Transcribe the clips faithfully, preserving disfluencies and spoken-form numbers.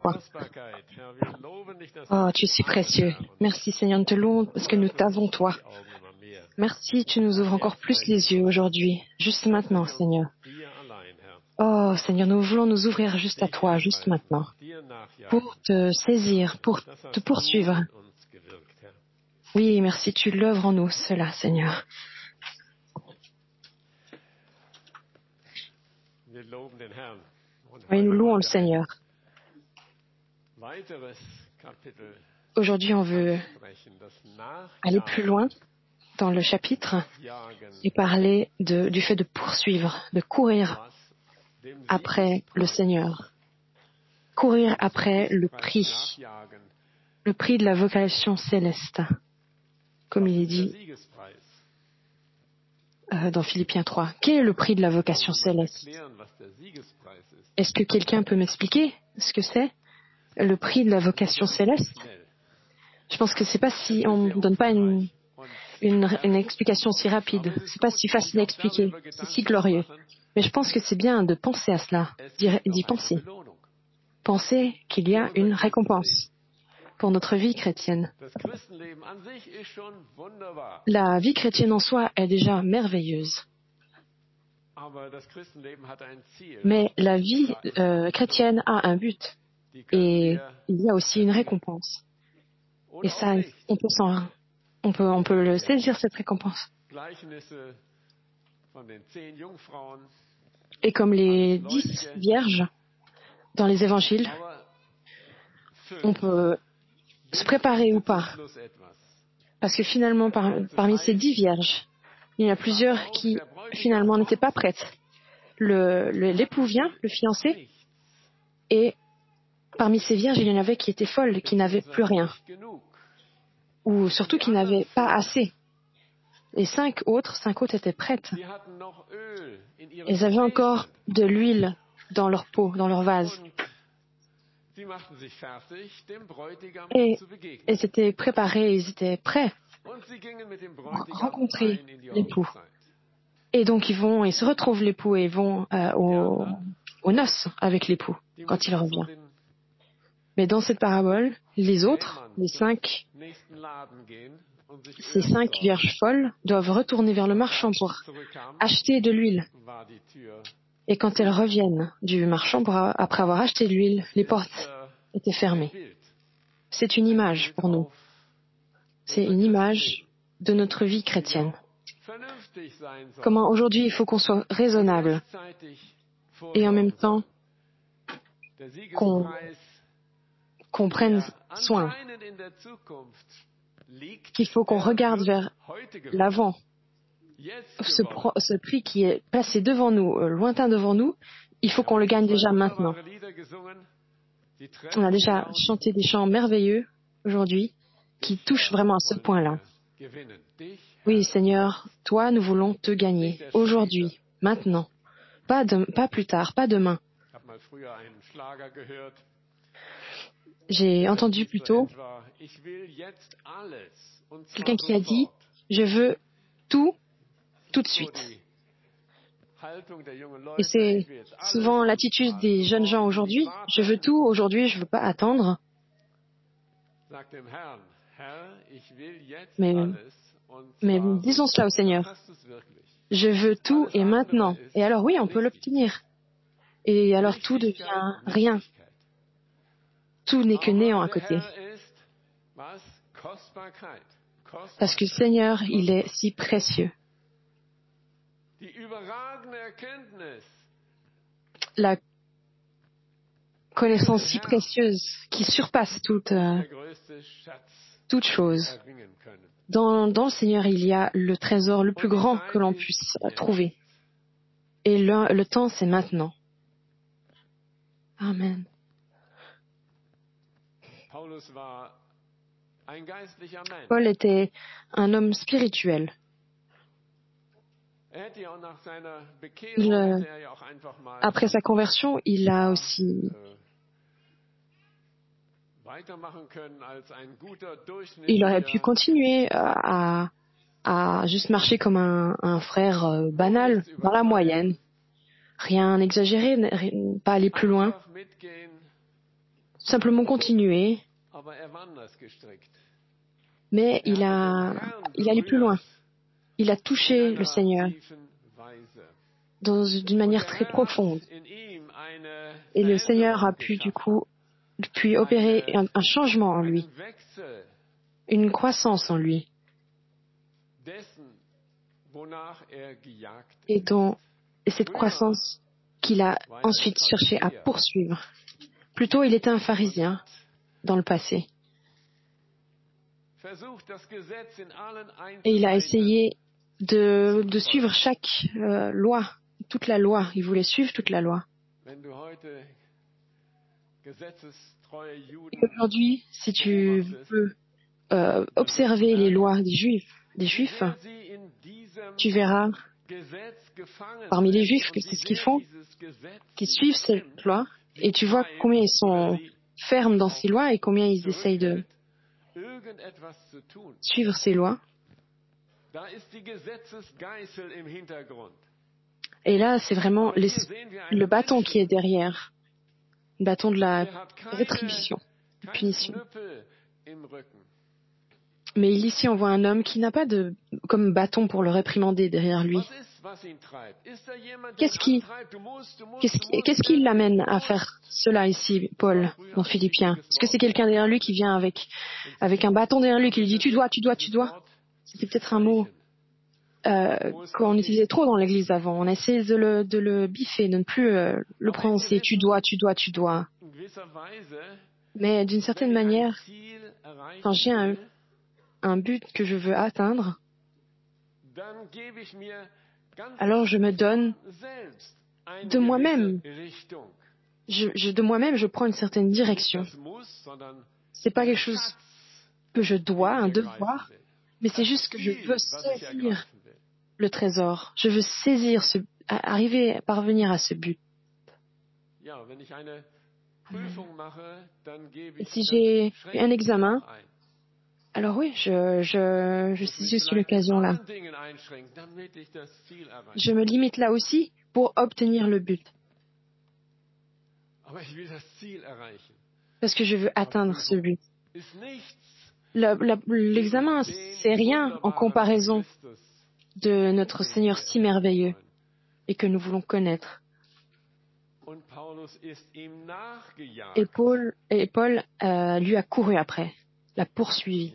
toi. Oh, tu es si précieux. Merci Seigneur, nous te louons parce que nous t'avons toi. Merci, tu nous ouvres encore plus les yeux aujourd'hui, juste maintenant, Seigneur. Oh Seigneur, nous voulons nous ouvrir juste à toi, juste maintenant, pour te saisir, pour te poursuivre. Oui, merci, tu l'œuvres en nous, cela, Seigneur. Oui, nous louons le Seigneur. Aujourd'hui, on veut aller plus loin dans le chapitre et parler de, du fait de poursuivre, de courir après le Seigneur, courir après le prix, le prix de la vocation céleste, comme il est dit euh, dans Philippiens trois. Quel est le prix de la vocation céleste? Est-ce que quelqu'un peut m'expliquer ce que c'est, le prix de la vocation céleste? Je pense que c'est pas si on ne donne pas une, une, une explication si rapide. C'est pas si facile à expliquer. C'est si glorieux. Mais je pense que c'est bien de penser à cela, d'y, d'y penser. Penser qu'il y a une récompense pour notre vie chrétienne. La vie chrétienne en soi est déjà merveilleuse. Mais la vie euh, chrétienne a un but. Et il y a aussi une récompense. Et ça, on peut, s'en, on peut, on peut le saisir, cette récompense. Et comme les dix vierges dans les évangiles, on peut se préparer ou pas. Parce que finalement, par, parmi ces dix vierges, il y en a plusieurs qui finalement n'étaient pas prêtes. Le, le, l'époux vient, le fiancé, et parmi ces vierges, il y en avait qui étaient folles, qui n'avaient plus rien. Ou surtout qui n'avaient pas assez. Les cinq autres, cinq autres étaient prêtes. Elles avaient encore de l'huile dans leur pot, dans leur vase. Et elles étaient préparées, ils étaient prêts à rencontrer l'époux. Et donc ils vont, ils se retrouvent l'époux et ils vont euh, au, aux noces avec l'époux quand il revient. Mais dans cette parabole, les autres, les cinq, ces cinq vierges folles doivent retourner vers le marchand pour acheter de l'huile. Et quand elles reviennent du marchand pour, après avoir acheté de l'huile, les portes étaient fermées. C'est une image pour nous. C'est une image de notre vie chrétienne. Comment aujourd'hui il faut qu'on soit raisonnable et en même temps qu'on, qu'on prenne soin. Qu'il faut qu'on regarde vers l'avant. Ce, pro, ce prix qui est placé devant nous, euh, lointain devant nous, il faut qu'on le gagne déjà maintenant. On a déjà chanté des chants merveilleux aujourd'hui qui touchent vraiment à ce point-là. Oui, Seigneur, toi, nous voulons te gagner aujourd'hui, maintenant, pas, de, pas plus tard, pas demain. J'ai entendu plus tôt quelqu'un qui a dit « Je veux tout, tout de suite ». Et c'est souvent l'attitude des jeunes gens aujourd'hui. Je veux tout aujourd'hui, je ne veux pas attendre. Mais, mais disons cela au Seigneur. Je veux tout et maintenant. Et alors oui, on peut l'obtenir. Et alors tout devient rien. Tout n'est que néant à côté. Parce que le Seigneur, il est si précieux. La connaissance si précieuse qui surpasse toute, euh, toute chose. Dans, dans le Seigneur, il y a le trésor le plus grand que l'on puisse trouver. Et le, le temps, c'est maintenant. Amen. Paul était un homme spirituel. Il, après sa conversion, il a aussi il aurait pu continuer à, à juste marcher comme un, un frère banal, dans la moyenne. Rien exagéré, pas aller plus loin. simplement continué, mais il a, il allait plus loin. Il a touché le Seigneur dans, d'une manière très profonde. Et le Seigneur a pu, du coup, puis opérer un, un changement en lui, une croissance en lui. Et, dont, et cette croissance qu'il a ensuite cherché à poursuivre. Plutôt, il était un pharisien dans le passé. Et il a essayé de, de suivre chaque euh, loi, toute la loi. Il voulait suivre toute la loi. Et aujourd'hui, si tu veux euh, observer les lois des Juifs, des Juifs, tu verras parmi les Juifs que c'est ce qu'ils font, qu'ils suivent ces lois, et tu vois combien ils sont fermes dans ces lois et combien ils essayent de suivre ces lois. Et là, c'est vraiment les, le bâton qui est derrière, le bâton de la rétribution, de punition. Mais ici, on voit un homme qui n'a pas de comme bâton pour le réprimander derrière lui. Qu'est-ce qui, qu'est-ce qui, qu'est-ce qui l'amène à faire cela ici, Paul, dans Philippiens? Est-ce que c'est quelqu'un derrière lui qui vient avec, avec un bâton derrière lui qui lui dit « tu dois, tu dois, tu dois ». C'était peut-être un mot euh, qu'on utilisait trop dans l'Église avant. On essayait de le, de le biffer, de ne plus euh, le prononcer « tu dois, tu dois, tu dois ». Mais d'une certaine manière, quand j'ai un, un but que je veux atteindre, alors je me donne de moi-même. Je, je, de moi-même, je prends une certaine direction. C'est pas quelque chose que je dois, un devoir, mais c'est juste que je veux saisir le trésor. Je veux saisir ce, arriver, parvenir à ce but. Et si j'ai un examen, alors oui, je, je, je saisis aussi l'occasion là. Je me limite là aussi pour obtenir le but. Parce que je veux atteindre ce but. Le, le, l'examen, c'est rien en comparaison de notre Seigneur si merveilleux et que nous voulons connaître. Et Paul, et Paul euh, lui a couru après, l'a poursuivi.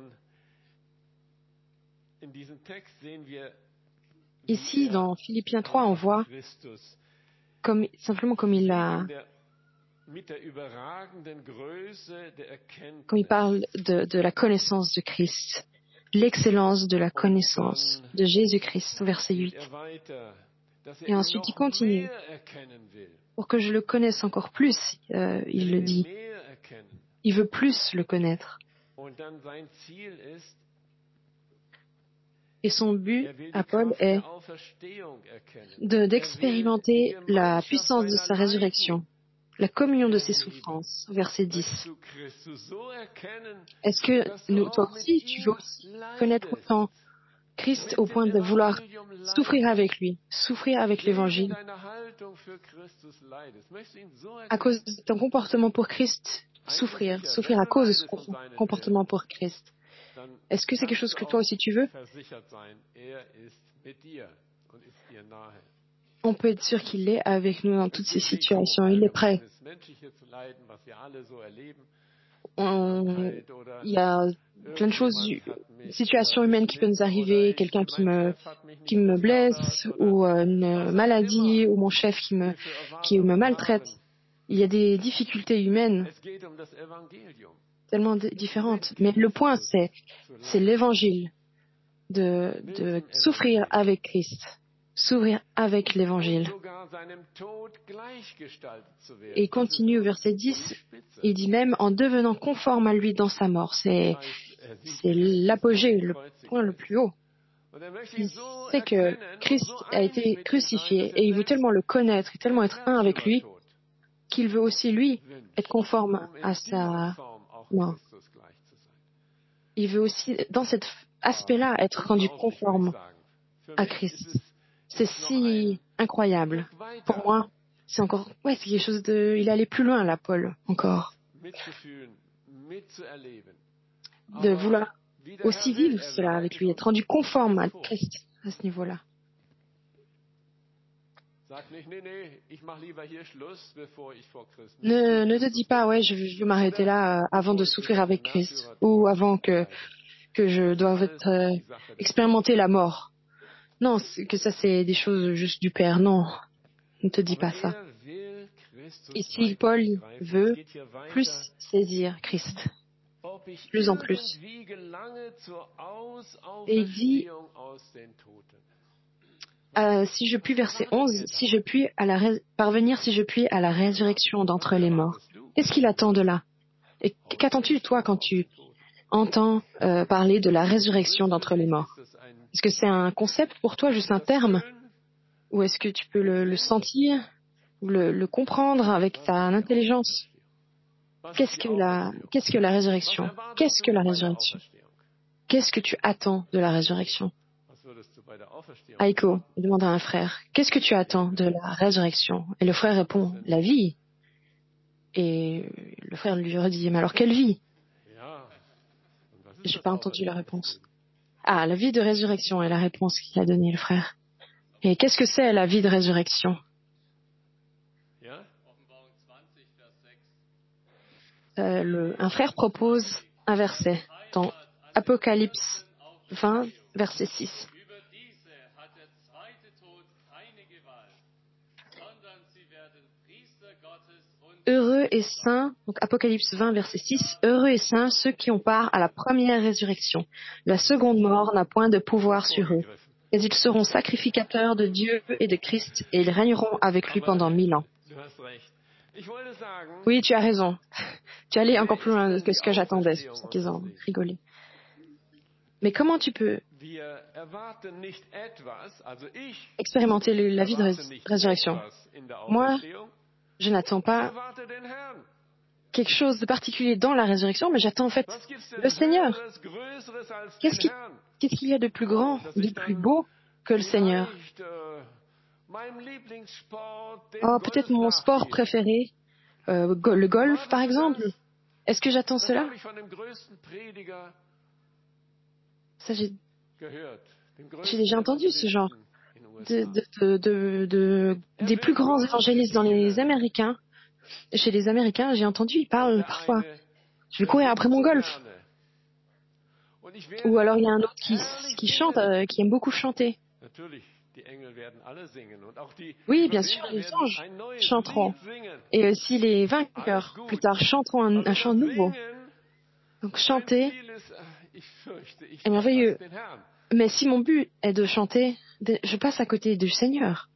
Ici, dans Philippiens trois, on voit comme, simplement comme il a, comme il parle de, de la connaissance de Christ, l'excellence de la connaissance de Jésus-Christ, au verset huit. Et ensuite, il continue. Pour que je le connaisse encore plus, euh, il le dit. Il veut plus le connaître. Et son but à Paul est de, d'expérimenter la puissance de sa résurrection, la communion de ses souffrances, verset dix. Est-ce que nous, toi aussi, tu veux aussi connaître autant Christ au point de vouloir souffrir avec lui, souffrir avec l'Évangile, à cause de ton comportement pour Christ, souffrir, souffrir à cause de son comportement pour Christ. Est-ce que c'est quelque chose que toi aussi tu veux? On peut être sûr qu'il est avec nous dans toutes ces situations. Il est prêt. On... Il y a plein de choses, situations humaines qui peuvent nous arriver, quelqu'un qui me qui me blesse, ou une maladie, ou mon chef qui me qui me maltraite. Il y a des difficultés humaines tellement d- différentes. Mais le point, c'est c'est l'Évangile, de de souffrir avec Christ, s'ouvrir avec l'Évangile. Et il continue au verset dix, il dit même en devenant conforme à lui dans sa mort. C'est, c'est l'apogée, le point le plus haut. Il sait que Christ a été crucifié et il veut tellement le connaître et tellement être un avec lui qu'il veut aussi, lui, être conforme à sa mort. Il veut aussi, dans cet aspect-là, être rendu conforme à Christ. C'est si incroyable. Pour moi, c'est encore, ouais, c'est quelque chose de, il est allé plus loin, là, Paul, encore. de vouloir aussi vivre cela avec lui, être rendu conforme à Christ à ce niveau-là. Ne, ne te dis pas, ouais, je, je veux m'arrêter là euh, avant de souffrir avec Christ ou avant que, que je doive être, euh, expérimenter la mort. Non, que ça c'est des choses juste du Père. Non, ne te dis pas ça. Ici, Paul veut plus saisir Christ, plus en plus. Et il dit, euh, si je puis, verset onze, si je puis à la ré- parvenir, si je puis à la résurrection d'entre les morts. Qu'est-ce qu'il attend de là? Et qu'attends-tu, toi, quand tu entends euh, parler de la résurrection d'entre les morts? Est-ce que c'est un concept pour toi, juste un terme? Ou est-ce que tu peux le, le sentir, le, le comprendre avec ta intelligence? Qu'est-ce que la, qu'est-ce que la résurrection? Qu'est-ce que la résurrection? Qu'est-ce que tu attends de la résurrection? Aiko demande à un frère, qu'est-ce que tu attends de la résurrection? Et le frère répond, la vie. Et le frère lui redit, mais alors quelle vie? J'ai pas entendu la réponse. Ah, la vie de résurrection est la réponse qu'il a donnée le frère. Et qu'est-ce que c'est la vie de résurrection? Euh, le, un frère propose un verset dans Apocalypse vingt, verset six. Heureux et saints, donc Apocalypse vingt, verset six, heureux et saints ceux qui ont part à la première résurrection. La seconde mort n'a point de pouvoir sur eux, mais ils seront sacrificateurs de Dieu et de Christ, et ils régneront avec lui pendant mille ans. Oui, tu as raison. Tu es allé encore plus loin que ce que j'attendais, c'est pour ça qu'ils ont rigolé. Mais comment tu peux expérimenter la vie de rés- résurrection? Moi, je n'attends pas quelque chose de particulier dans la résurrection, mais j'attends en fait le Seigneur. Qu'est-ce qui- qu'est-ce qu'il y a de plus grand, de plus beau que le Seigneur? Oh, peut-être mon sport préféré, euh, go- le golf par exemple. Est-ce que j'attends cela? Ça, j'ai, j'ai déjà entendu ce genre de, de, de, de, de- des plus grands évangélistes dans les Américains. Chez les Américains, j'ai entendu, ils parlent parfois. Je vais courir après mon golf. Ou alors il y a un autre qui, qui chante, euh, qui aime beaucoup chanter. Oui, bien sûr, les anges chanteront. Et aussi les vainqueurs, plus tard, chanteront un, un chant nouveau. Donc chanter est merveilleux. Mais si mon but est de chanter, je passe à côté du Seigneur.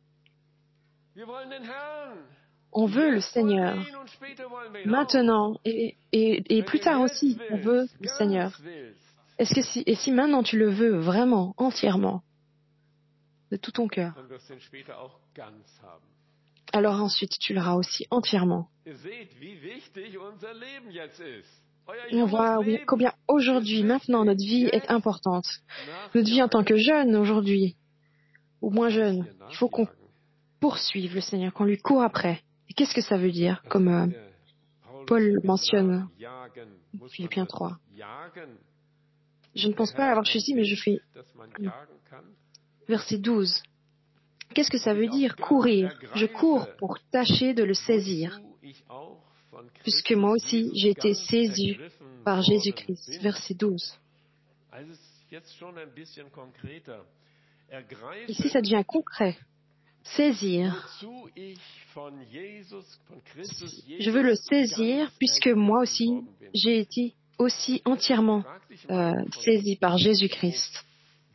On veut le Seigneur. Maintenant, et, et, et plus tard aussi, on veut le Seigneur. Est-ce que si, et si maintenant tu le veux vraiment, entièrement, de tout ton cœur, alors ensuite tu l'auras aussi entièrement. Et on voit oui, combien aujourd'hui, maintenant, notre vie est importante. Notre vie en tant que jeune aujourd'hui, ou moins jeune, il faut qu'on poursuive le Seigneur, qu'on lui court après. Et qu'est-ce que ça veut dire, comme euh, Paul mentionne Philippiens trois. Je ne pense pas l'avoir choisi, mais je fais verset douze. Qu'est-ce que ça veut dire, courir? Je cours pour tâcher de le saisir, puisque moi aussi j'ai été saisi par Jésus-Christ. Verset douze. Ici, ça devient concret. Saisir. Je veux le saisir puisque moi aussi, j'ai été aussi entièrement euh, saisi par Jésus-Christ.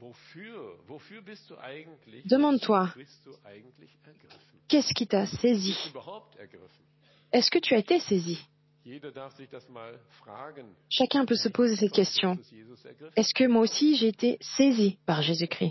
Demande-toi, qu'est-ce qui t'a saisi? Est-ce que tu as été saisi? Chacun peut se poser cette question. Est-ce que moi aussi j'ai été saisi par Jésus-Christ?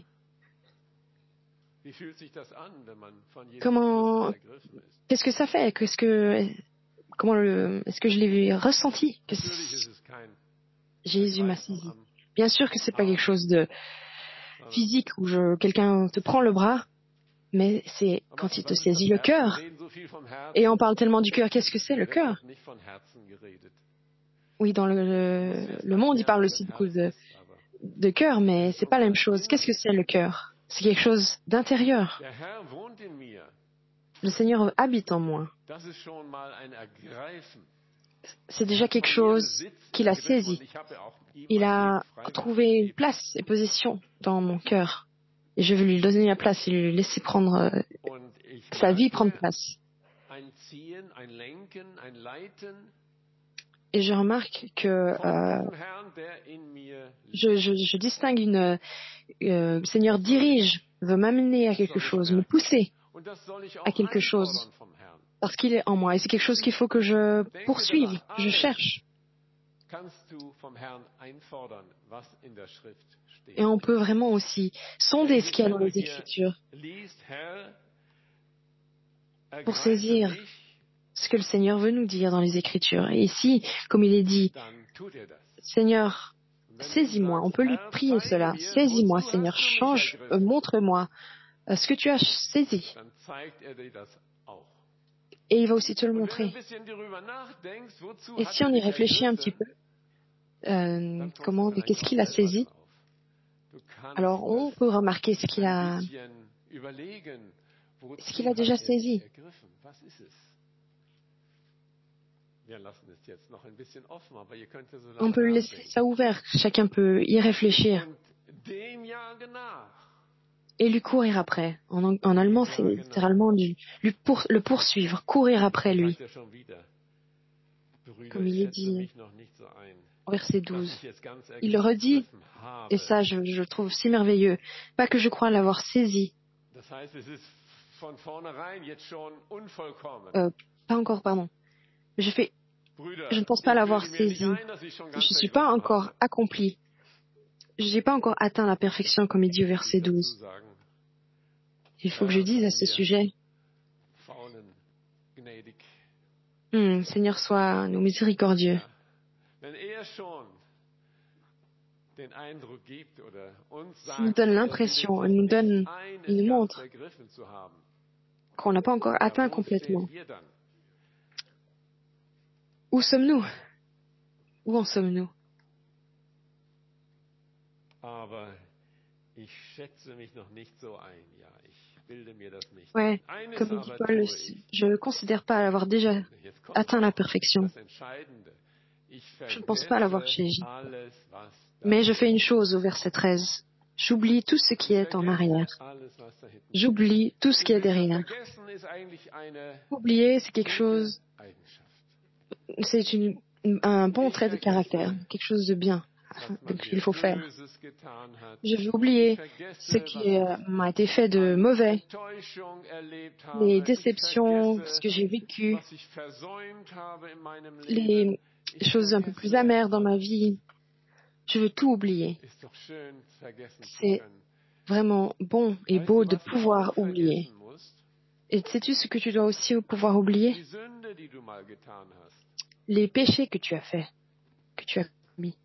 Comment, qu'est-ce que ça fait? Qu'est-ce que, comment le, est-ce que je l'ai ressenti? Que Jésus m'a saisi. Bien sûr que c'est pas quelque chose de physique où je, quelqu'un te prend le bras mais c'est quand il te saisit le cœur. Et on parle tellement du cœur, qu'est-ce que c'est le cœur? Oui, dans le, le, le monde, il parle aussi beaucoup de, de cœur, mais c'est pas la même chose. Qu'est-ce que c'est le cœur? C'est quelque chose d'intérieur. Le Seigneur habite en moi. C'est déjà quelque chose qu'il a saisi. Il a trouvé une place et position dans mon cœur. Et je veux lui donner la place et lui laisser prendre euh, sa vie prendre place. Et je remarque que euh, je, je, je distingue une euh, le Seigneur dirige, veut m'amener à quelque chose, me pousser à quelque chose, parce qu'il est en moi. Et c'est quelque chose qu'il faut que je poursuive, que je cherche. Et on peut vraiment aussi sonder ce qu'il y a dans les Écritures pour saisir ce que le Seigneur veut nous dire dans les Écritures. Et ici, comme il est dit, Seigneur, saisis-moi. On peut lui prier cela. Saisis-moi, Seigneur. Change, euh, montre-moi euh, ce que tu as saisi. Et il va aussi te le montrer. Et si on y réfléchit un petit peu, euh, comment, qu'est-ce qu'il a saisi? Alors, on peut remarquer ce qu'il a, ce qu'il a déjà saisi. On peut le laisser ça ouvert. Chacun peut y réfléchir. Et lui courir après. En, en allemand, c'est littéralement lui, lui pour, le poursuivre, courir après lui. Comme il est dit au verset douze. Il le redit, et ça je, je le trouve si merveilleux, pas que je crois l'avoir saisi. Euh, pas encore, pardon. Je fais, je ne pense pas l'avoir saisi. Je ne suis pas encore accompli. Je n'ai pas encore atteint la perfection, comme il dit au verset douze. Il faut que je dise à ce sujet, hum, Seigneur, sois nous miséricordieux. S'il nous donne l'impression, il nous donne, il nous montre qu'on n'a pas encore atteint complètement. Où sommes-nous? Où en sommes-nous? Ouais, comme dit Paul, je ne considère pas avoir déjà atteint la perfection. Je ne pense pas l'avoir saisi. Mais je fais une chose au verset treize. J'oublie tout ce qui est en arrière. J'oublie tout ce qui est derrière. Oublier, c'est quelque chose, c'est une, un bon trait de caractère, quelque chose de bien. Donc, il faut faire. Je vais oublier ce qui euh, m'a été fait de mauvais, les déceptions, ce que j'ai vécu, les choses un peu plus amères dans ma vie. Je veux tout oublier. C'est vraiment bon et beau de pouvoir oublier. Et sais-tu ce que tu dois aussi pouvoir oublier? Les péchés que tu as faits, que tu as commis.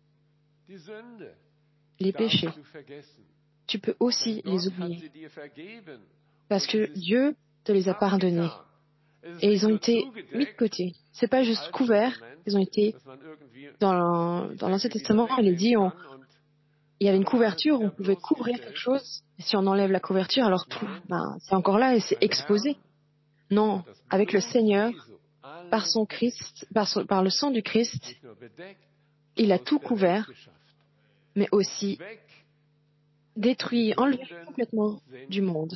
Les péchés. Tu peux aussi les oublier. Parce que Dieu te les a pardonnés. Et ils ont été mis de côté. C'est pas juste couverts, ils ont été dans, dans l'Ancien Testament, il est dit, on, il y avait une couverture, on pouvait couvrir quelque chose. Et si on enlève la couverture, alors tout, ben, c'est encore là et c'est exposé. Non, avec le Seigneur, par son Christ, par, son, par le sang du Christ, il a tout couvert, mais aussi détruit, enlevé complètement du monde.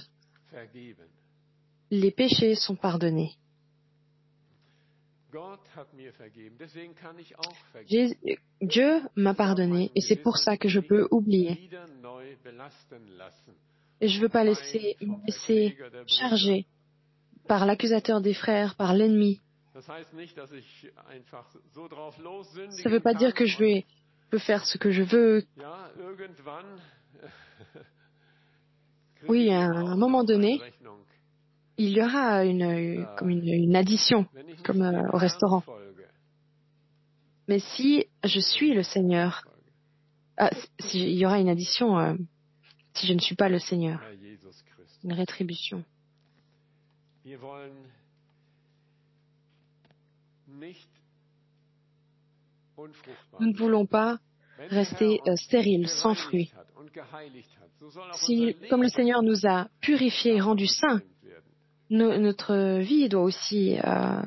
Les péchés sont pardonnés. Jésus, Dieu m'a pardonné et c'est pour ça que je peux oublier. Et je ne veux pas laisser, me laisser charger par l'accusateur des frères, par l'ennemi. Ça ne veut pas dire que je vais peux faire ce que je veux. Oui, à un moment donné, il y aura une, comme une, une addition, comme euh, au restaurant. Mais si je suis le Seigneur, ah, si, il y aura une addition euh, si je ne suis pas le Seigneur, une rétribution. Nous ne voulons pas rester euh, stériles, sans fruits. Si, comme le Seigneur nous a purifiés et rendus saints, no, notre vie doit aussi euh,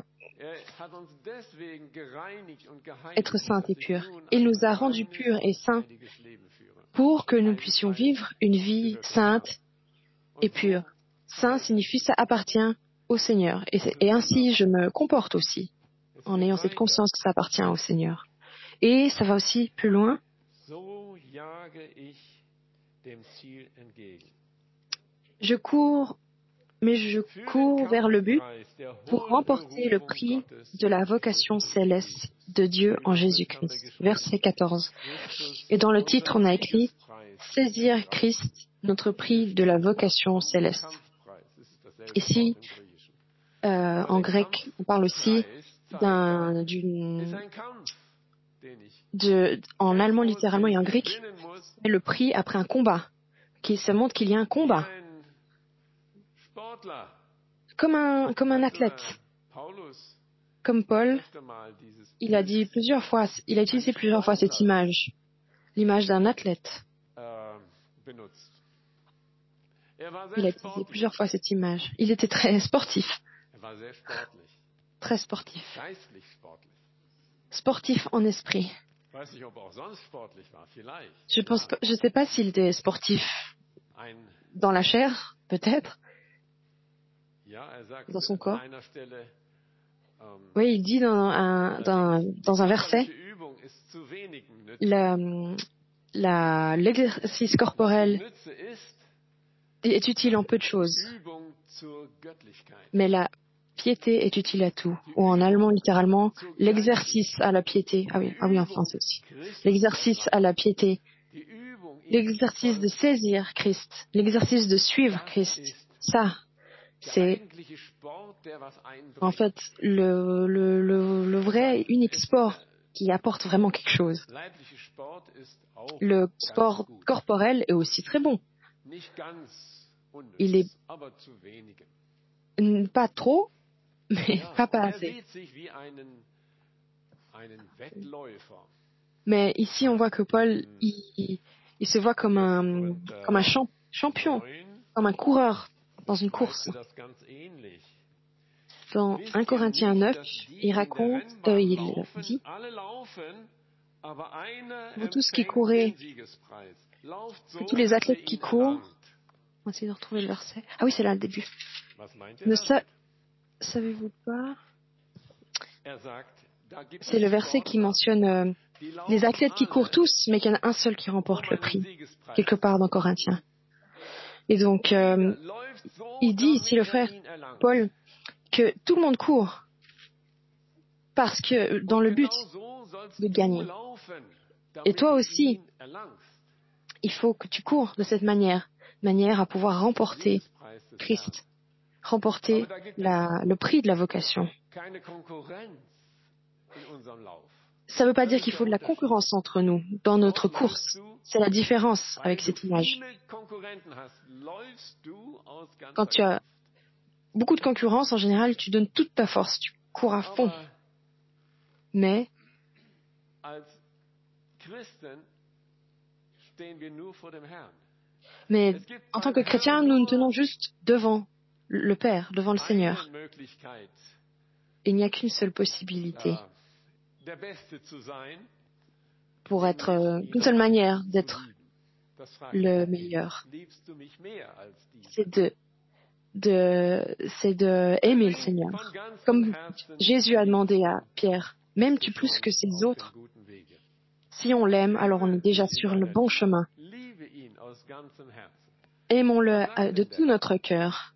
être sainte et pure. Il nous a rendus purs et saints pour que nous puissions vivre une vie sainte et pure. Saint signifie ça appartient au Seigneur. Et, et ainsi, je me comporte aussi, en ayant cette conscience que ça appartient au Seigneur. Et ça va aussi plus loin. Je cours, mais je cours vers le but pour remporter le prix de la vocation céleste de Dieu en Jésus-Christ. Verset quatorze. Et dans le titre, on a écrit « Saisir Christ, notre prix de la vocation céleste ». Ici, euh, en grec, on parle aussi d'un, d'une... De, en allemand, littéralement, et en grec, le prix après un combat, qui se montre qu'il y a un combat. Comme un, comme un athlète. Comme Paul, il a dit plusieurs fois, il a utilisé plusieurs fois cette image, l'image d'un athlète. Il a utilisé plusieurs fois cette image. Il était très sportif. Très sportif. Sportif en esprit. Je pense pas, je sais pas s'il était sportif dans la chair, peut-être, dans son corps. Oui, il dit dans un, dans, dans un verset, la, la, l'exercice corporel est utile en peu de choses, mais la piété est utile à tout. Ou en allemand, littéralement, l'exercice à la piété. Ah oui, ah oui, en français aussi. L'exercice à la piété. L'exercice de saisir Christ. L'exercice de suivre Christ. Ça, c'est en fait le, le, le, le vrai unique sport qui apporte vraiment quelque chose. Le sport corporel est aussi très bon. Il est pas trop, mais pas, pas assez. Mais ici, on voit que Paul, il, il se voit comme un, comme un champ, champion, comme un coureur dans une course. Dans un Corinthiens neuf, il raconte, euh, il dit, vous tous qui courez, que tous les athlètes qui courent, on va essayer de retrouver le verset. Ah oui, c'est là le début. Ne sa- savez-vous pas? C'est le verset qui mentionne euh, les athlètes qui courent tous, mais qu'il y en a un seul qui remporte le prix, quelque part dans Corinthiens. Et donc, euh, il dit ici, le frère Paul, que tout le monde court, parce que dans le but de gagner. Et toi aussi, il faut que tu cours de cette manière, manière à pouvoir remporter Christ, remporter la, le prix de la vocation. Ça ne veut pas dire qu'il faut de la concurrence entre nous dans notre course. C'est la différence avec cette image. Quand tu as beaucoup de concurrence, en général, tu donnes toute ta force, tu cours à fond. Mais Mais en tant que chrétiens, nous nous tenons juste devant le Père, devant le Seigneur. Il n'y a qu'une seule possibilité pour être, euh, qu'une seule manière d'être le meilleur. C'est de, de, c'est de aimer le Seigneur. Comme Jésus a demandé à Pierre, m'aimes-tu plus que ces autres? Si on l'aime, alors on est déjà sur le bon chemin. Aimons-le de tout notre cœur.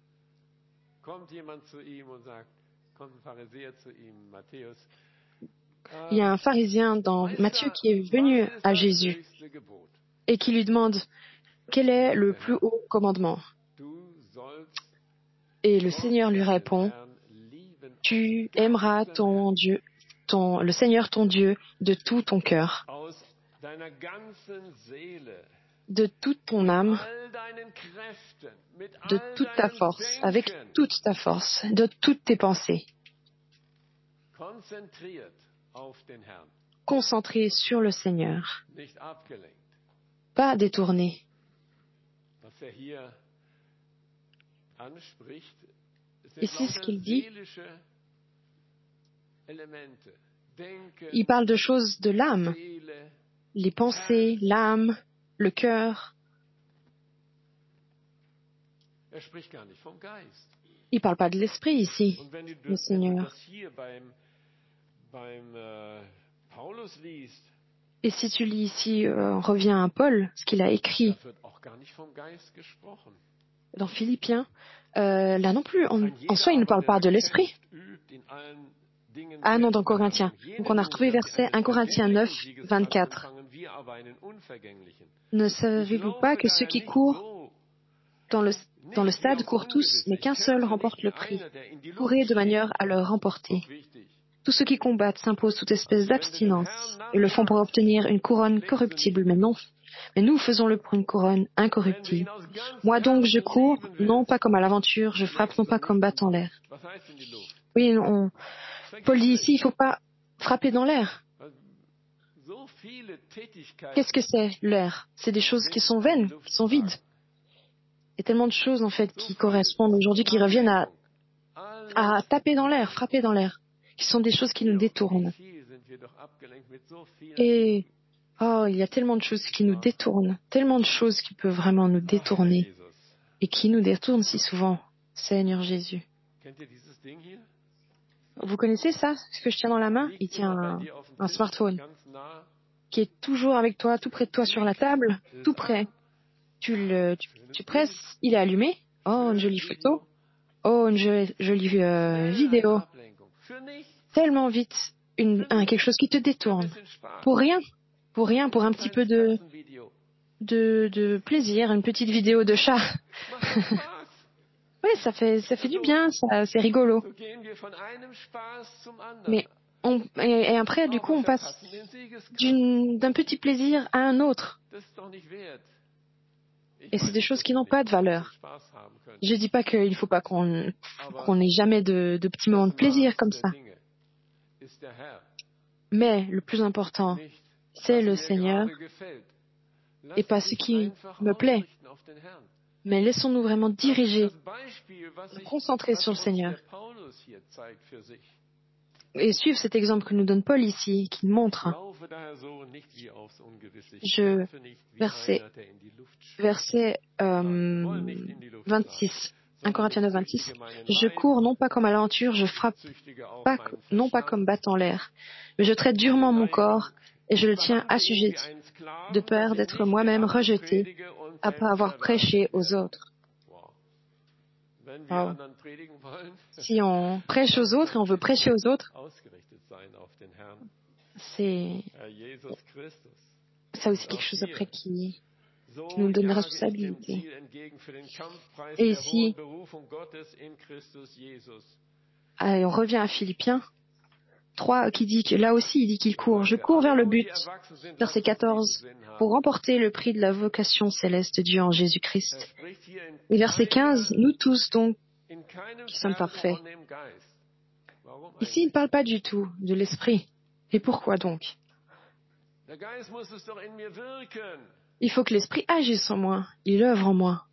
Il y a un pharisien dans Matthieu qui est venu à Jésus et qui lui demande quel est le plus haut commandement. Et le Seigneur lui répond, tu aimeras ton Dieu, ton, le Seigneur ton Dieu de tout ton cœur, de toute ton âme, de toute ta force, avec toute ta force, de toutes tes pensées, concentré sur le Seigneur, pas détourné. Ici, ce qu'il dit, il parle de choses de l'âme, les pensées, l'âme, le cœur. Il ne parle pas de l'esprit ici, le Seigneur. Et si tu lis ici, euh, on revient à Paul, ce qu'il a écrit dans Philippiens, euh, là non plus, en, en soi, il ne parle pas de l'esprit. Ah non, dans Corinthiens. Donc on a retrouvé verset un Corinthiens neuf, vingt-quatre. Ne savez-vous pas que ceux qui courent dans le, dans le stade courent tous, mais qu'un seul remporte le prix? Courez de manière à le remporter. Tous ceux qui combattent s'imposent toute espèce d'abstinence et le font pour obtenir une couronne corruptible, mais non. Mais nous faisons-le pour une couronne incorruptible. Moi donc, je cours, non pas comme à l'aventure, je frappe non pas comme battant l'air. Oui, on... Paul dit ici, il ne faut pas frapper dans l'air. Qu'est-ce que c'est, l'air? C'est des choses qui sont vaines, qui sont vides. Il y a tellement de choses, en fait, qui correspondent aujourd'hui, qui reviennent à, à taper dans l'air, frapper dans l'air, qui sont des choses qui nous détournent. Et, oh, il y a tellement de choses qui nous détournent, tellement de choses qui peuvent vraiment nous détourner, et qui nous détournent si souvent. Seigneur Jésus. Vous connaissez ça, ce que je tiens dans la main? Il tient un, un smartphone qui est toujours avec toi, tout près de toi sur la table, tout près. Tu le, tu, tu presses, il est allumé. Oh, une jolie photo. Oh, une jolie, jolie euh, vidéo. Tellement vite, une, un, quelque chose qui te détourne. Pour rien, pour rien, pour un petit peu de, de, de plaisir, une petite vidéo de chat. Oui, ça fait, ça fait du bien, ça, c'est rigolo. Mais on, et, et après, du coup, on passe d'une, d'un petit plaisir à un autre. Et c'est des choses qui n'ont pas de valeur. Je dis pas qu'il ne faut pas qu'on, qu'on ait jamais de, de petits moments de plaisir comme ça. Mais le plus important, c'est le Seigneur et pas ce qui me plaît. Mais laissons-nous vraiment diriger, concentrer sur le Seigneur. Et suivre cet exemple que nous donne Paul ici, qui montre. Je, verset, verset euh, vingt-six, un Corinthiens neuf, vingt-six. Je cours non pas comme à l'aventure, je frappe pas, non pas comme battant l'air, mais je traite durement mon corps et je le tiens assujetti, de peur d'être moi-même rejeté après avoir prêché aux autres. Wow. Si on prêche aux autres et on veut prêcher aux autres, c'est ça aussi quelque chose après qui, qui nous donne la responsabilité. Et ici, allez, on revient à Philippiens trois qui dit que là aussi il dit qu'il court. Je cours vers le but, verset quatorze, pour remporter le prix de la vocation céleste de Dieu en Jésus-Christ. Et verset quinze, nous tous donc qui sommes parfaits. Ici, il ne parle pas du tout de l'esprit. Et pourquoi donc? Il faut que l'esprit agisse en moi, il œuvre en moi.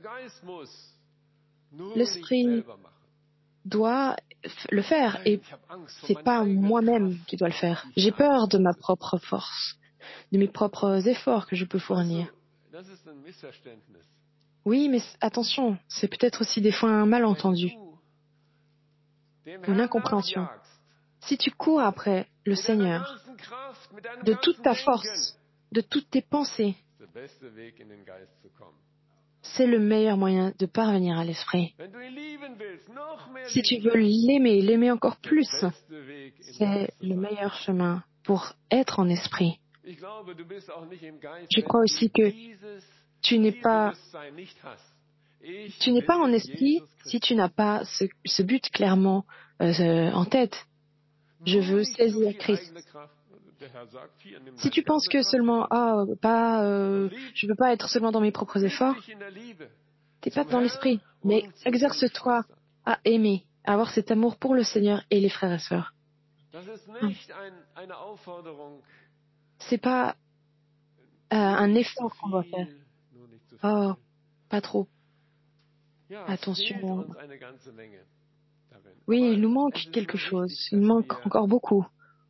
L'esprit doit le faire et c'est pas moi-même qui dois le faire. J'ai peur de ma propre force, de mes propres efforts que je peux fournir. Oui, mais attention, c'est peut-être aussi des fois un malentendu, une incompréhension. Si tu cours après le Seigneur, de toute ta force, de toutes tes pensées, c'est le meilleur moyen de parvenir à l'esprit. Si tu veux l'aimer, l'aimer encore plus, c'est le meilleur chemin pour être en esprit. Je crois aussi que tu n'es pas, tu n'es pas en esprit si tu n'as pas ce, ce but clairement euh, en tête. Je veux saisir Christ. Si tu penses que seulement, ah, pas, euh, je veux pas être seulement dans mes propres efforts, t'es pas dans l'esprit. Mais exerce-toi à aimer, à avoir cet amour pour le Seigneur et les frères et sœurs. C'est pas euh, un effort qu'on doit faire. Oh, pas trop. Attention. Oui, il nous manque quelque chose. Il manque encore beaucoup.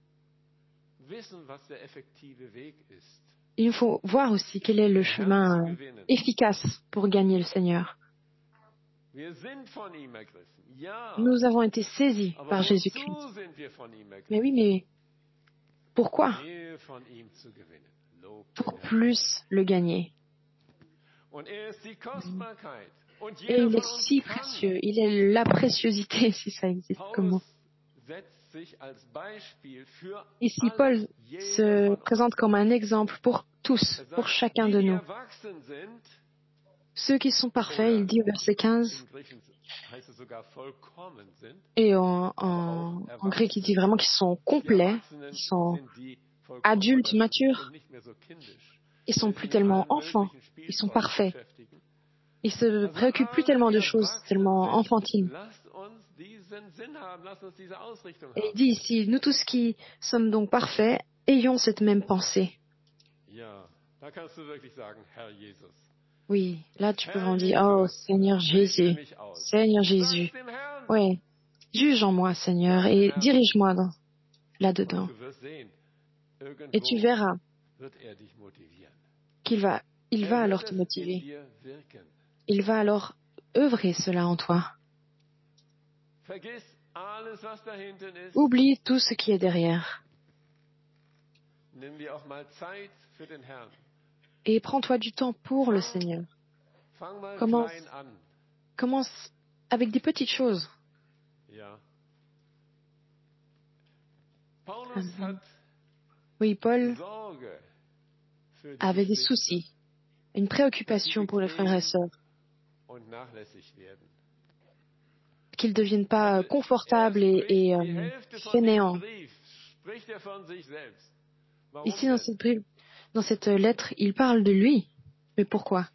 Il faut voir aussi quel est le chemin efficace pour gagner le Seigneur. Nous avons été saisis par Jésus-Christ. Mais oui, mais pourquoi? Pour plus le gagner. Et il est si précieux. Il est la préciosité, si ça existe comme mot. Ici, Paul se présente comme un exemple pour tous, pour chacun de nous. Ceux qui sont parfaits, il dit au verset quinze, et en, en, en grec, il dit vraiment qu'ils sont complets, ils sont adultes, matures, ils sont plus tellement enfants, ils sont parfaits. Ils se préoccupent plus tellement de choses tellement enfantines. Et il dit ici, nous tous qui sommes donc parfaits, ayons cette même pensée. Oui, là tu peux vraiment dire, oh Seigneur Jésus, Seigneur Jésus, ouais, juge en moi Seigneur et dirige-moi dans, là-dedans. Et tu verras qu'il va, il va alors te motiver. Il va alors œuvrer cela en toi. Oublie tout ce qui est derrière. Et prends-toi du temps pour le Seigneur. Commence, commence avec des petites choses. Amen. Oui, Paul avait des soucis, une préoccupation pour les frères et sœurs, qu'ils ne deviennent pas confortables et, et euh, fainéants. Ici, dans cette, dans cette lettre, il parle de lui. Mais pourquoi?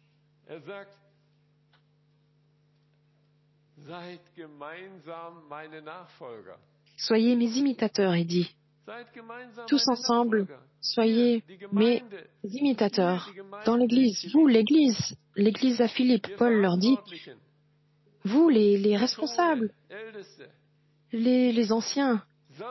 Soyez mes imitateurs, il dit. Tous ensemble, soyez mes imitateurs. Dans l'Église, vous, l'Église, l'Église à Philippe, Paul leur dit, vous, les, les responsables, les, les anciens,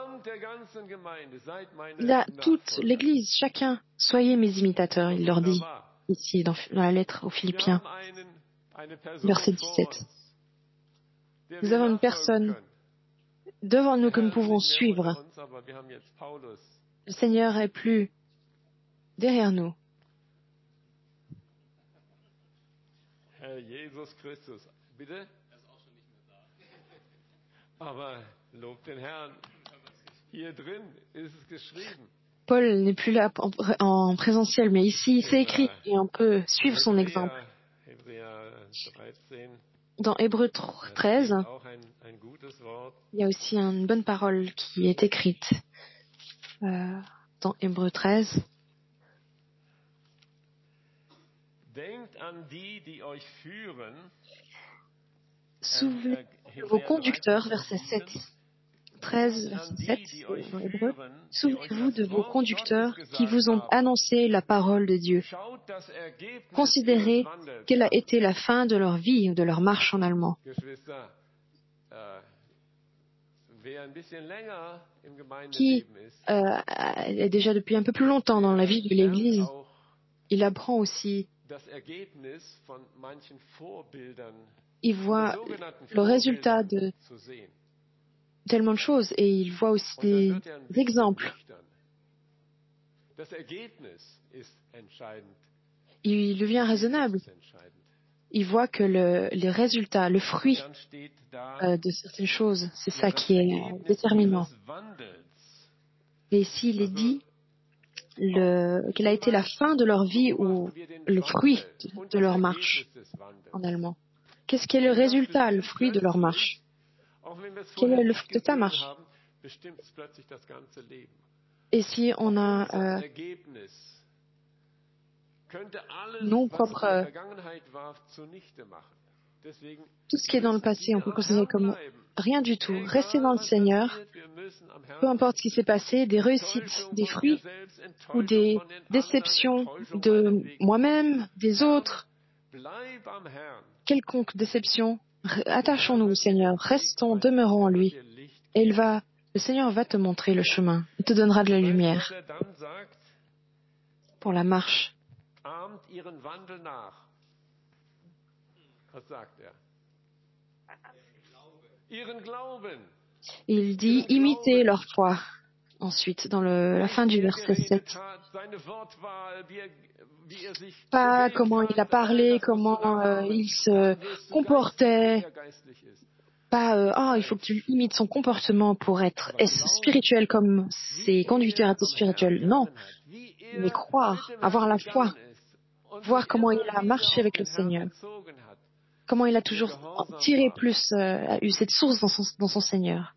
là, toute l'Église, chacun, soyez mes imitateurs, il leur dit ici dans, dans la lettre aux Philippiens, verset dix-sept. Nous avons une personne devant nous que nous pouvons suivre. Le Seigneur est plus derrière nous. Paul n'est plus là en, en présentiel, mais ici c'est écrit et on peut suivre son exemple. Dans Hébreux treize, il y a aussi une bonne parole qui est écrite. Euh, dans Hébreux treize. Souvenez de vos conducteurs, verset sept. treize, verset sept, dans Hébreux. Souvenez-vous de vos conducteurs qui vous ont annoncé la parole de Dieu. Considérez quelle a été la fin de leur vie ou de leur marche en allemand. Qui euh, est déjà depuis un peu plus longtemps dans la vie de l'Église, il apprend aussi, il voit le résultat de tellement de choses et il voit aussi des, des exemples. Il devient raisonnable. Il voit que le, les résultats, le fruit euh, de certaines choses, c'est ça qui est euh, déterminant. Et ici, il est dit le, quelle a été la fin de leur vie ou le fruit de, de leur marche en allemand. Qu'est-ce qui est le résultat, le fruit de leur marche? Quel est le fruit de ta marche? Et si on a euh, nos propres, euh, tout ce qui est dans le passé, on peut le considérer comme rien du tout. Rester dans le Seigneur, peu importe ce qui s'est passé, des réussites, des fruits ou des déceptions de moi-même, des autres, quelconque déception, attachons-nous au Seigneur, restons, demeurons en lui, et il va, le Seigneur va te montrer le chemin, il te donnera de la lumière pour la marche. Il dit imitez leur foi. Ensuite, dans le, la fin du verset sept. Pas comment il a parlé, comment euh, il se comportait. Pas euh, oh, il faut que tu imites son comportement pour être spirituel comme ses conducteurs étaient spirituels. Non, mais croire, avoir la foi, voir comment il a marché avec le Seigneur, comment il a toujours tiré plus, euh, a eu cette source dans son, dans son Seigneur,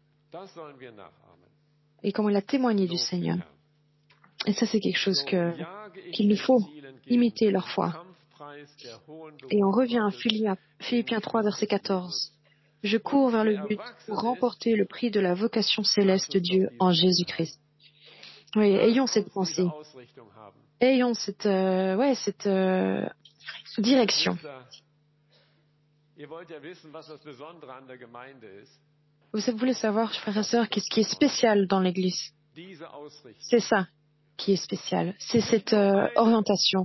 et comment il a témoigné du Seigneur. Et ça, c'est quelque chose que qu'il nous faut imiter leur foi. Et on revient à Philippiens trois, verset quatorze. Je cours vers le but pour remporter le prix de la vocation céleste de Dieu en Jésus-Christ. Oui, ayons cette pensée. Ayons cette, euh, ouais, cette euh, direction. Vous voulez savoir, frères et sœurs, qu'est-ce qui est spécial dans l'Église? C'est ça qui est spécial. C'est cette euh, orientation.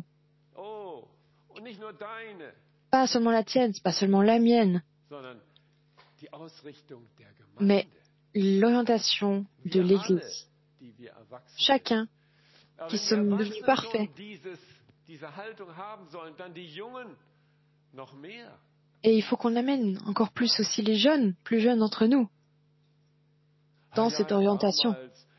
Pas seulement la tienne, pas seulement la mienne, mais l'orientation de l'Église. Chacun qui sommes devenus parfaits. Et il faut qu'on amène encore plus aussi les jeunes, plus jeunes d'entre nous, dans cette orientation.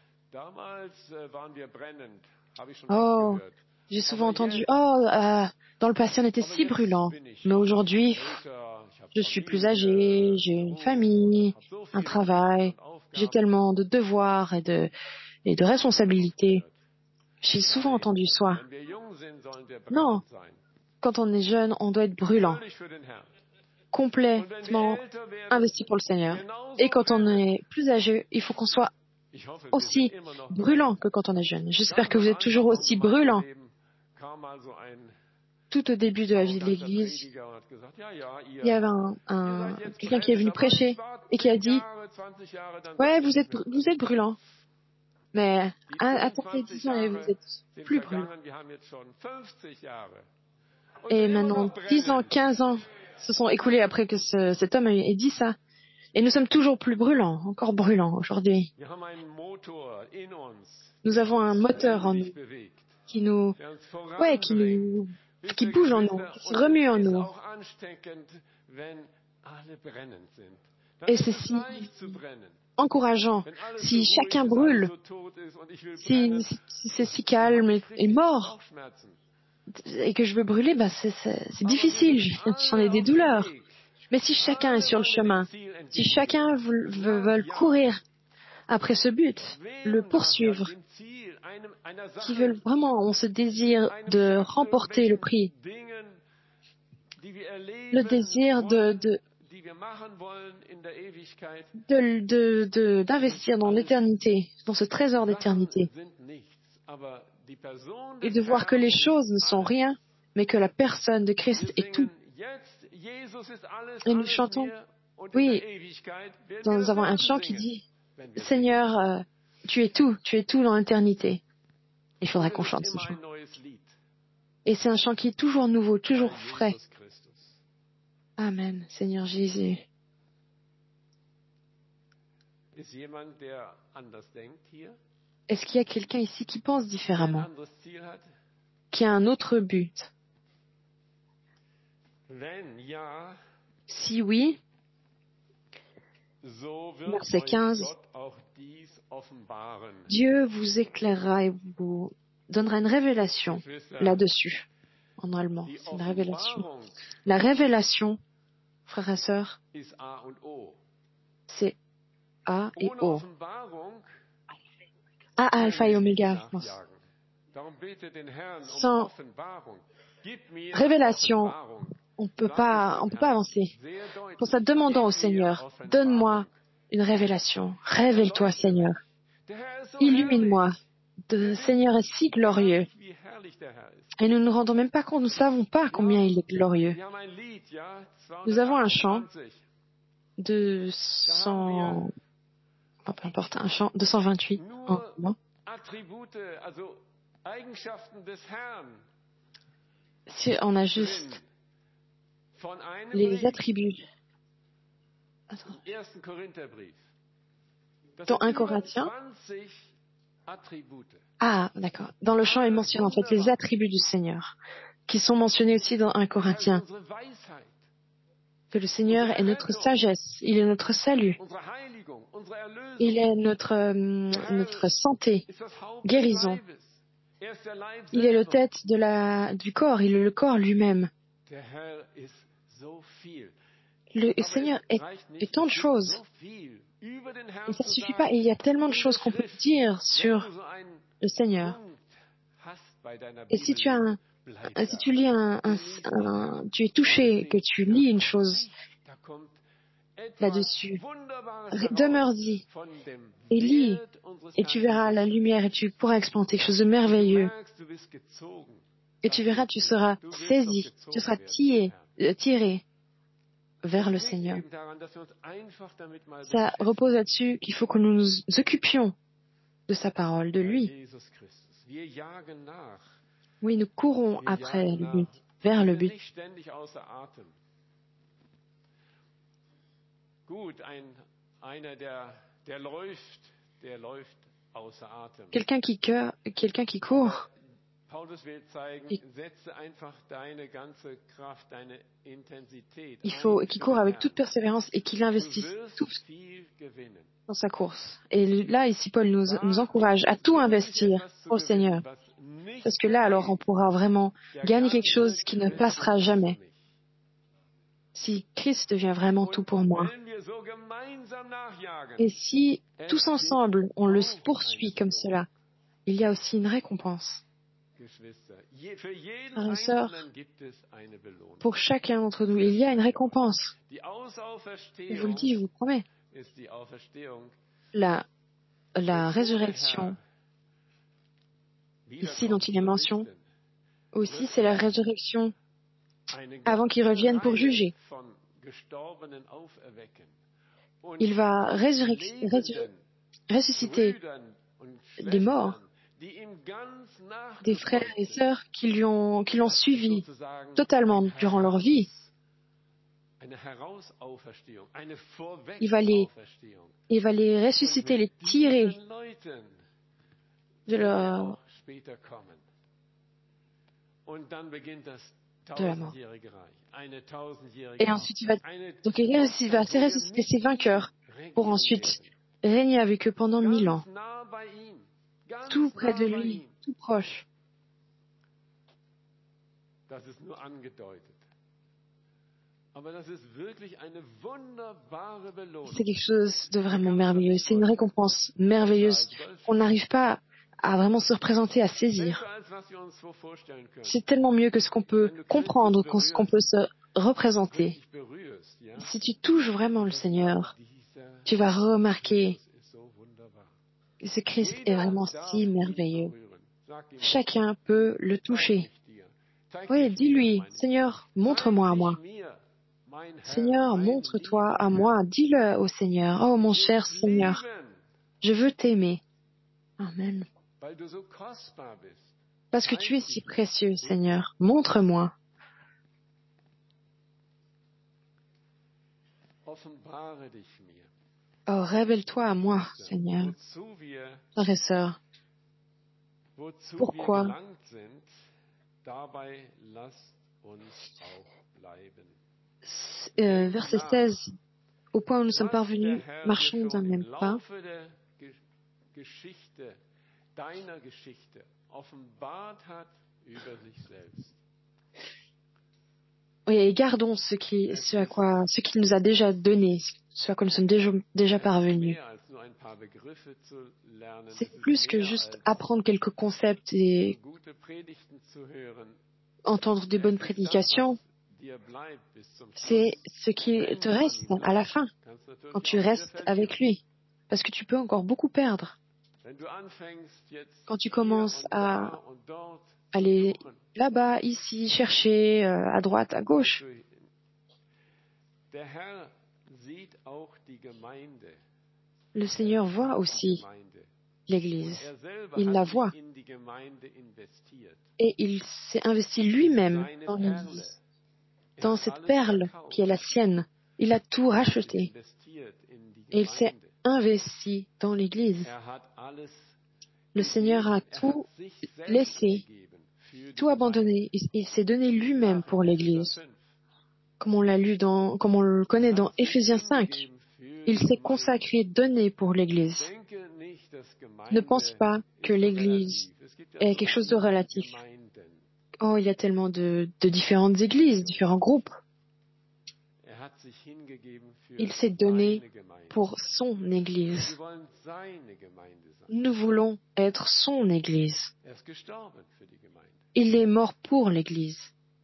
Oh, j'ai souvent entendu, oh, euh, dans le passé on était si brûlants, mais aujourd'hui, je suis plus âgé, j'ai une famille, un travail, j'ai tellement de devoirs et de, et de responsabilités. J'ai souvent entendu ça. Non, quand on est jeune, on doit être brûlant, complètement investi pour le Seigneur. Et quand on est plus âgé, il faut qu'on soit aussi brûlant que quand on est jeune. J'espère que vous êtes toujours aussi brûlant. Tout au début de la vie de l'Église, il y avait un, un, quelqu'un qui est venu prêcher et qui a dit « Ouais, vous êtes, vous êtes brûlant, mais attendez dix ans et vous êtes plus brûlant. » Et maintenant, dix ans, quinze ans se sont écoulés après que ce, cet homme ait dit ça. Et nous sommes toujours plus brûlants, encore brûlants aujourd'hui. Nous avons un moteur en nous qui nous, ouais, qui nous, qui bouge en nous, qui se remue en nous. Et c'est si encourageant. Si chacun brûle, si, si c'est si calme et, et mort, et que je veux brûler, bah c'est, c'est, c'est difficile, j'en ai des douleurs. Mais si chacun est sur le chemin, si chacun veut, veut, veut courir après ce but, le poursuivre, qui veulent vraiment, on se désire de remporter le prix, le désir de, de, de, de, de, d'investir dans l'éternité, dans ce trésor d'éternité, et de voir que les choses ne sont rien, mais que la personne de Christ est tout. Et nous chantons, oui, nous avons un chant qui dit, Seigneur, euh, tu es tout, tu es tout dans l'éternité. Il faudra qu'on chante ce chant. Et c'est un chant qui est toujours nouveau, toujours frais. Amen, Seigneur Jésus. Est-ce qu'il y a quelqu'un ici qui pense différemment, qui a un autre but? Si oui, verset quinze, Dieu vous éclairera et vous donnera une révélation là-dessus. En allemand, c'est une révélation. La révélation, frères et sœurs, c'est A et O. Ah, Alpha et Oméga, je pense. Sans révélation, on ne peut pas, on peut pas avancer. Pour ça, demandons au Seigneur, donne-moi une révélation. Révèle-toi, Seigneur. Illumine-moi. Le Seigneur est si glorieux. Et nous ne nous rendons même pas compte, nous ne savons pas combien il est glorieux. Nous avons un chant de cent, oh, peu importe, un chant de cent vingt-huit en moi. Si on a juste les attributs. Attends. Dans un Corinthiens. Ah, d'accord. Dans le chant, il mentionne en fait les attributs du Seigneur, qui sont mentionnés aussi dans un Corinthiens. Que le Seigneur est notre sagesse, il est notre salut, il est notre, euh, notre santé, guérison. Il est le tête de la, du corps, il est le corps lui-même. Le Seigneur est, est tant de choses. Et ça ne suffit pas. Et il y a tellement de choses qu'on peut dire sur le Seigneur. Et si tu as un, si tu lis un, un, un, tu es touché, que tu lis une chose là-dessus, demeure-y et lis, et tu verras la lumière et tu pourras expérimenter quelque chose de merveilleux. Et tu verras, tu seras saisi, tu seras tiré, tiré vers le Seigneur. Ça repose là-dessus qu'il faut que nous nous occupions de sa parole, de lui. Oui, nous courons après le but, vers le but. Quelqu'un qui, court, quelqu'un qui court, il faut qu'il court avec toute persévérance et qu'il investisse tout dans sa course. Et là, ici, Paul nous, nous encourage à tout investir pour le Seigneur. Parce que là, alors, on pourra vraiment gagner quelque chose qui ne passera jamais. Si Christ devient vraiment tout pour moi. Et si, tous ensemble, on le poursuit comme cela, il y a aussi une récompense. Frères et sœurs, pour chacun d'entre nous, il y a une récompense. Je vous le dis, je vous le promets. La, la résurrection, ici dont il est mention, aussi c'est la résurrection avant qu'il revienne pour juger. Il va résurrec- résur- ressusciter des morts, des frères et sœurs qui lui ont, qui l'ont suivi totalement durant leur vie. Il va les, il va les ressusciter, les tirer de leur, de la mort. Et ensuite, il va, donc il va ressusciter ses vainqueurs pour ensuite régner avec eux pendant mille ans. Tout près de lui, tout proche. C'est quelque chose de vraiment merveilleux. C'est une récompense merveilleuse qu'on n'arrive pas à vraiment se représenter, à saisir. C'est tellement mieux que ce qu'on peut comprendre, que ce qu'on peut se représenter. Si tu touches vraiment le Seigneur, tu vas remarquer que ce Christ est vraiment si merveilleux. Chacun peut le toucher. Oui, dis-lui, Seigneur, montre-moi à moi. Seigneur, montre-toi à moi. Dis-le au Seigneur. Oh, mon cher Seigneur, je veux t'aimer. Amen. Parce que tu es si précieux, Seigneur. Montre-moi. Oh, révèle-toi à moi, Seigneur. Frères et sœurs, pourquoi euh, verset seize, au point où nous sommes parvenus, marchons d'un même pas. Oui, et gardons ce qui, ce à quoi, ce qu'il nous a déjà donné, ce à quoi nous sommes déjà, déjà parvenus. C'est plus que juste apprendre quelques concepts et entendre de bonnes prédications. C'est ce qui te reste à la fin, quand tu restes avec lui. Parce que tu peux encore beaucoup perdre. Quand tu commences à aller là-bas, ici, chercher, euh, à droite, à gauche. Le Seigneur voit aussi l'Église. Il la voit. Et il s'est investi lui-même dans l'Église, dans cette perle qui est la sienne. Il a tout racheté. Et il s'est investi dans l'Église. Le Seigneur a tout laissé, tout abandonné. Il, il s'est donné lui-même pour l'Église. Comme on l'a lu dans, comme on le connaît dans Éphésiens cinq. Il s'est consacré, donné pour l'Église. Ne pense pas que l'Église est quelque chose de relatif. Oh, il y a tellement de, de différentes églises, différents groupes. Il s'est donné pour son Église. Nous voulons être son Église. Il est mort pour l'Église.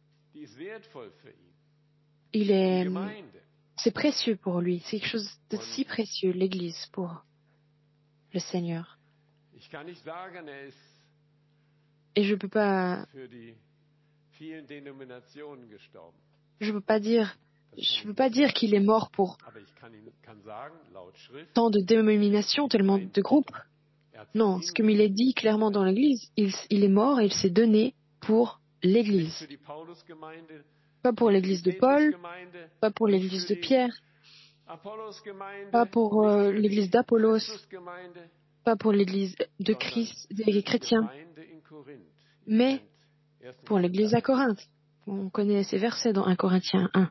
Il est, c'est précieux pour lui. C'est quelque chose de si précieux, l'Église, pour le Seigneur. Et je peux pas, je peux pas dire, je peux pas dire qu'il est mort pour tant de dénominations, tellement de groupes. Non, ce comme il est dit clairement dans l'Église, il, il est mort et il s'est donné pour l'Église. Pas pour l'Église de Paul, pas pour l'Église de Pierre, pas pour euh, l'Église d'Apollos, pas pour l'Église de Christ, des chrétiens, mais pour l'Église à Corinthe. On connaît ces versets dans un Corinthiens un.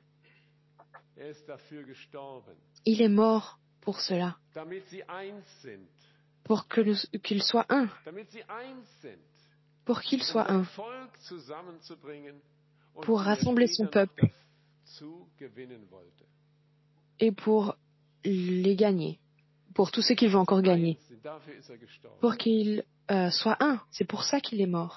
Il est mort pour cela, pour que nous, qu'il soit un, pour qu'il soit un, pour rassembler son peuple et pour les gagner, pour tous ceux qui vont encore gagner, pour qu'il euh, soit un. C'est pour ça qu'il est mort.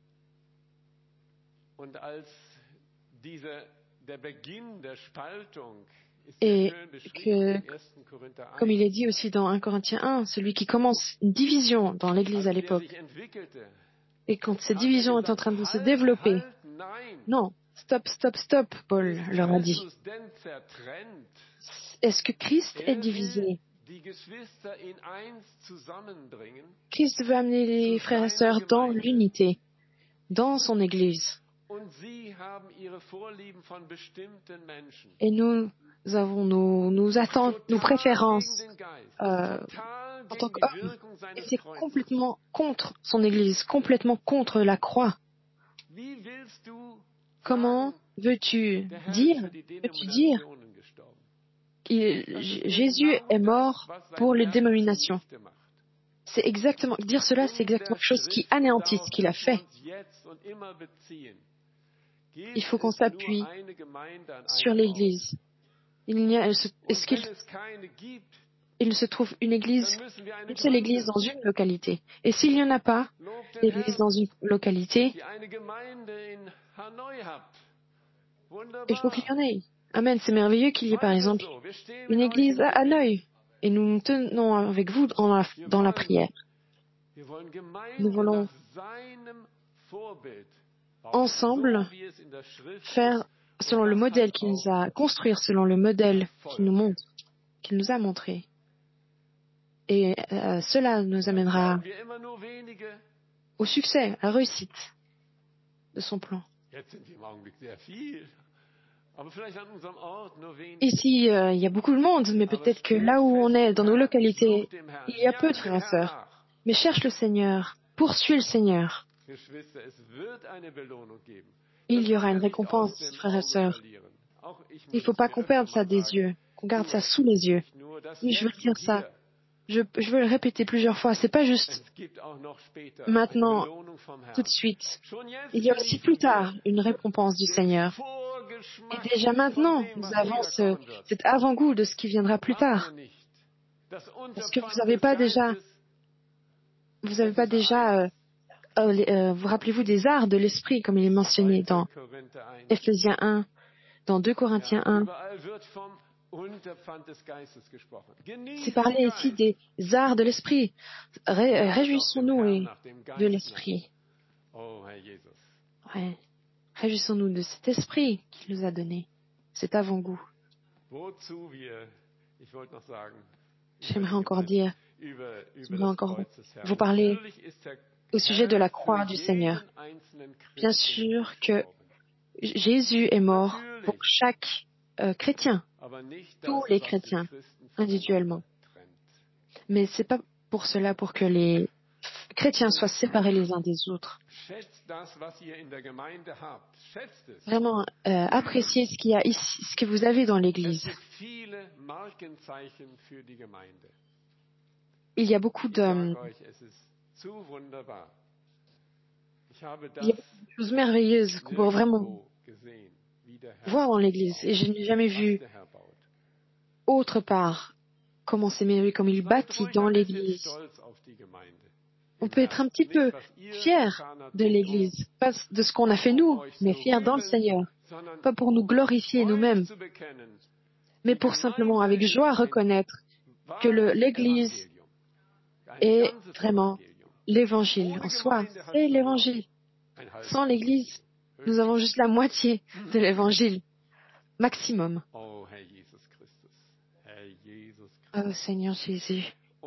Et que, comme il est dit aussi dans un Corinthiens un, celui qui commence une division dans l'Église à l'époque, et quand cette division est en train de se développer, non, stop, stop, stop, Paul leur a dit. Est-ce que Christ est divisé? Christ veut amener les frères et sœurs dans l'unité, dans son Église. Et nous avons nos, nos attentes, nos préférences euh, en tant qu'hommes. Et c'est complètement contre son Église, complètement contre la croix. Comment veux-tu dire, veux-tu dire qu'il, Jésus est mort pour les dénominations? C'est exactement, dire cela, c'est exactement quelque chose qui anéantit ce qu'il a fait. Il faut qu'on s'appuie sur l'Église. Il n'y a, est-ce qu'il, il se trouve une église, une seule église dans une localité. Et s'il n'y en a pas d'église dans une localité, il faut qu'il y en ait. Amen. C'est merveilleux qu'il y ait, par exemple, une église à Hanoï. Et nous nous tenons avec vous dans la, dans la prière. Nous voulons ensemble faire selon le modèle qu'il nous a, construire selon le modèle qu'il nous montre, qu'il nous a montré. Et euh, cela nous amènera au succès, à la réussite de son plan. Ici, euh, il y a beaucoup de monde, mais peut-être que là où on est, dans nos localités, il y a peu de frères et sœurs. Mais cherche le Seigneur, poursuis le Seigneur. Il y aura une récompense, frères et sœurs. Il ne faut pas qu'on perde ça des yeux, qu'on garde ça sous les yeux. Oui, je veux dire ça. Je, je veux le répéter plusieurs fois. C'est pas juste maintenant, tout de suite. Il y a aussi plus tard une récompense du Seigneur. Et déjà maintenant, nous avons ce, cet avant-goût de ce qui viendra plus tard. Est-ce que vous n'avez pas déjà, vous n'avez pas déjà, euh, euh, les- euh, vous rappelez-vous des arts de l'esprit, comme il est mentionné dans Ephésiens un, dans deux Corinthiens un. C'est parlé ici des arts de l'esprit. Ré- Réjouissons-nous et- de l'esprit. Ouais. Réjouissons-nous de cet esprit qu'il nous a donné, cet avant-goût. J'aimerais encore dire, j'aimerais encore vous parler au sujet de la croix du Seigneur. Bien sûr que Jésus est mort pour chaque euh, chrétien, tous les chrétiens, individuellement. Mais c'est pas pour cela pour que les chrétiens soient séparés les uns des autres. Vraiment, euh, appréciez ce qu'il y a ici, ce que vous avez dans l'Église. Il y a beaucoup de, il y a beaucoup de choses merveilleuses qu'on peut vraiment voir dans l'Église. Et je n'ai jamais vu autre part comment c'est merveilleux, comme il bâtit dans l'Église. On peut être un petit peu fier de l'Église, pas de ce qu'on a fait nous, mais fier dans le Seigneur. Pas pour nous glorifier nous-mêmes, mais pour simplement avec joie reconnaître que le- l'Église est vraiment l'Évangile en soi. C'est l'Évangile. Sans l'Église, nous avons juste la moitié de l'Évangile, maximum. Oh Seigneur Jésus.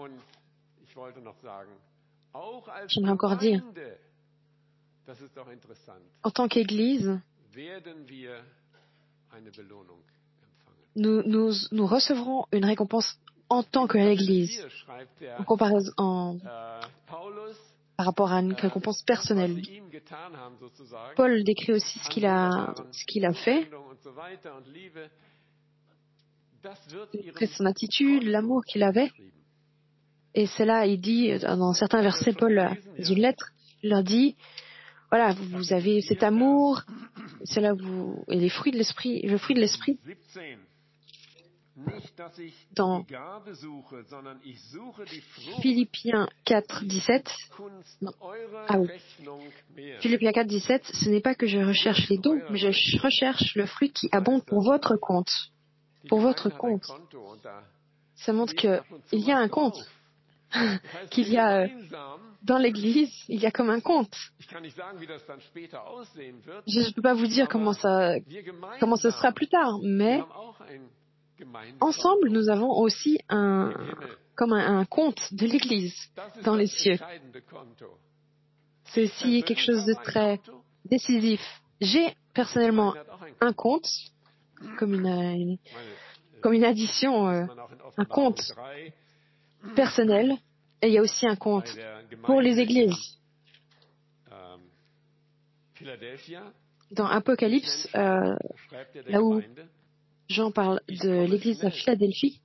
J'aimerais encore dire, en tant qu'Église, nous, nous, nous recevrons une récompense en tant que l'Église, en comparaison, en, par rapport à une récompense personnelle. Paul décrit aussi ce qu'il a, ce qu'il a fait, décrit son attitude, l'amour qu'il avait. Et c'est là, il dit, dans certains versets, Paul, dans une lettre, il leur dit, voilà, vous, vous avez cet amour, c'est là vous, et les fruits de l'esprit, le fruit de l'esprit. Dans Philippiens quatre, dix-sept, non, ah oui, Philippiens quatre, dix-sept, ce n'est pas que je recherche les dons, mais je recherche le fruit qui abonde pour votre compte. Pour votre compte. Ça montre qu'il y a un compte. qu'il y a euh, dans l'Église, il y a comme un compte. Je ne peux pas vous dire comment ça, comment ce sera plus tard, mais ensemble, nous avons aussi un, comme un, un compte de l'Église dans les cieux. C'est aussi quelque chose de très décisif. J'ai personnellement un compte, comme une, une comme une addition, euh, un compte personnel, et il y a aussi un compte pour les églises. Dans Apocalypse, euh, là où Jean parle de l'église à Philadelphie,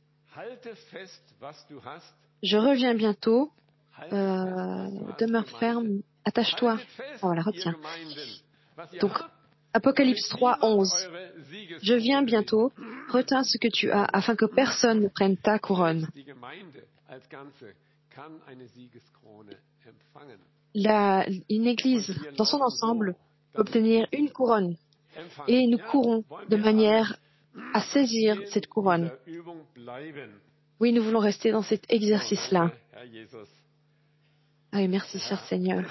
je reviens bientôt, euh, demeure ferme, attache-toi. Oh, voilà, retiens. Donc, Apocalypse trois, onze. Je viens bientôt, retiens ce que tu as, afin que personne ne prenne ta couronne. La, une église, dans son ensemble, peut obtenir une couronne. Et nous courons de manière à saisir cette couronne. Oui, nous voulons rester dans cet exercice-là. Ah oui, merci, cher Seigneur.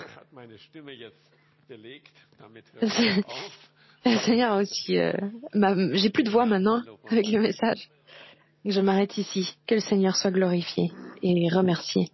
Le Seigneur aussi, euh, m'a- j'ai plus de voix maintenant avec le message. Je m'arrête ici. Que le Seigneur soit glorifié et remercié.